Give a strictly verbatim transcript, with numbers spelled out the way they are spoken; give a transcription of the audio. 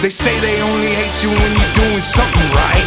They say they only hate you when you're doing something right.